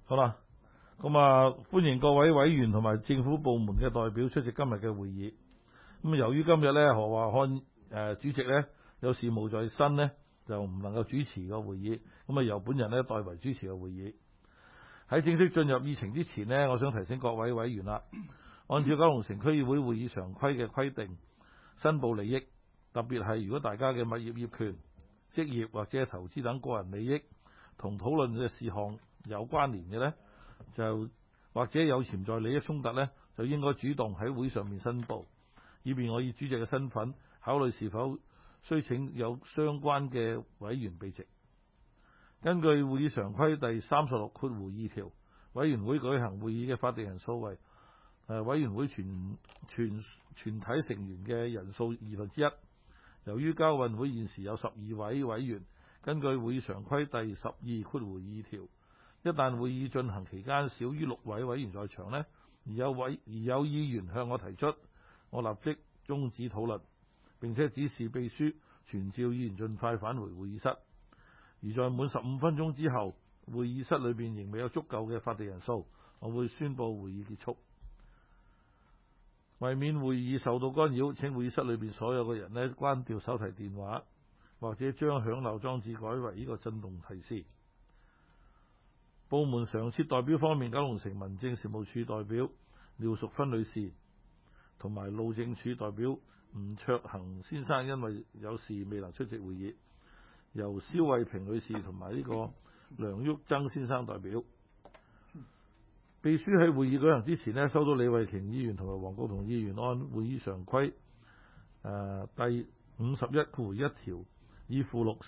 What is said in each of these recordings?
好啦，歡迎各位委員同埋政府部門嘅代表出席今日嘅會議。由於今日呢，何華漢主席呢有事務在身呢，就唔能夠主持個會議，由本人呢代為主持個會議。喺正式進入議程之前呢，我想提醒各位委員啦，按照九龍城區議會會議常規嘅規定，申報利益，特別係如果大家嘅物業業權、職業或者投資等個人利益同討論嘅事項有關聯嘅呢，就或者有潛在利益衝突呢，就應該主動喺會上面申報，以便我以主席嘅身份考慮是否需請有相關嘅委員避席。根據會議常規第36(2) 條，委員會舉行會議嘅法定人數為委員會全體成員嘅人數1/2。由於交運會現時有12位委員，根據會議常規第12(2) 條，一旦會議進行期間少於6位委員在場呢，而有議員向我提出，我立即終止討論，並且指示秘書傳召議員盡快返回會議室。而在滿15分鐘之後，會議室裏邊仍未有足夠嘅法定人數，我會宣佈會議結束。為免會議受到干擾，請會議室裏邊所有嘅人呢關掉手提電話，或者將響鬧裝置改為呢個震動提示。部門常設代表方面，九龍城民政事務處代表廖淑芬女士同埋路政署代表吳卓恒先生因為有事未能出席會議，由蕭慧萍女士同埋呢個梁旭增先生代表。秘書喺會議舉行之前呢，收到李慧瓊議員同埋黃國同議員按會議常規第51(1) 條以附錄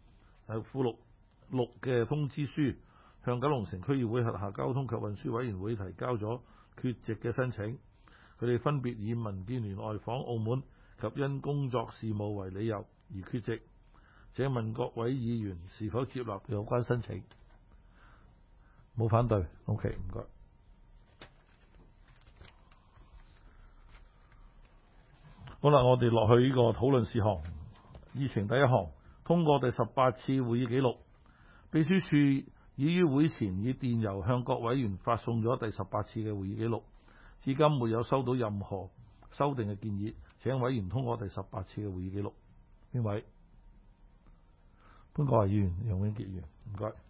6嘅通知書，向九龍城區議會轄下交通及運輸委員會提交咗缺席嘅申請。佢哋分別以民建聯外訪澳門及因工作事務為理由而缺席。請問各位議員是否接納有關申請？冇反對 ？OK， 唔該。好啦，我哋落去呢個討論事項。議程第一項，通過第18次會議記錄。秘書處已於會前以電郵向各委員發送咗第18次嘅會議記錄，至今沒有收到任何修訂嘅建議。請委員通過第18次嘅會議記錄。邊位？潘國華議員、楊永傑議員，唔該。